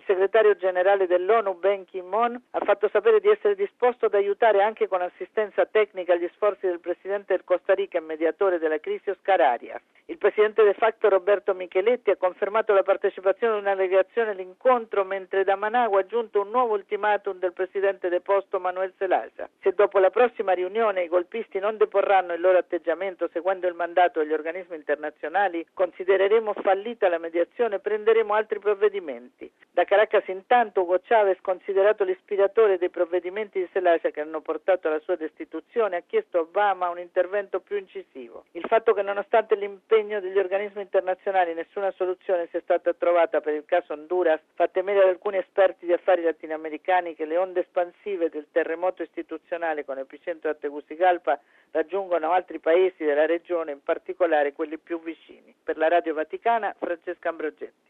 segretario generale dell'ONU Ban Ki-moon ha fatto sapere di essere disposto ad aiutare anche con assistenza tecnica gli sforzi del presidente del Costa Rica e mediatore della crisi Oscar Arias. Il presidente de facto Roberto Micheletti ha confermato la partecipazione di una delegazione all'incontro, mentre da Managua ha giunto un nuovo ultimatum del presidente deposto Manuel Zelaya. Se dopo la prossima riunione i golpisti non deporranno il loro atteggiamento seguendo il mandato degli organismi internazionali, considereremo fallita la mediazione e prenderemo altri provvedimenti. Da Caracas intanto Hugo Chávez, considerato l'ispiratore dei provvedimenti di Zelaya che hanno portato alla sua destituzione, ha chiesto a Obama un intervento più incisivo. Il fatto che nonostante l'impegno degli organismi internazionali nessuna soluzione sia stata trovata per il caso Honduras fa temere ad alcuni esperti di affari latinoamericani che le onde espansive del terremoto istituzionale con epicentro a Tegucigalpa raggiungono altri paesi della regione, in particolare quelli più vicini. Per la Radio Vaticana, Francesca Ambrogetti.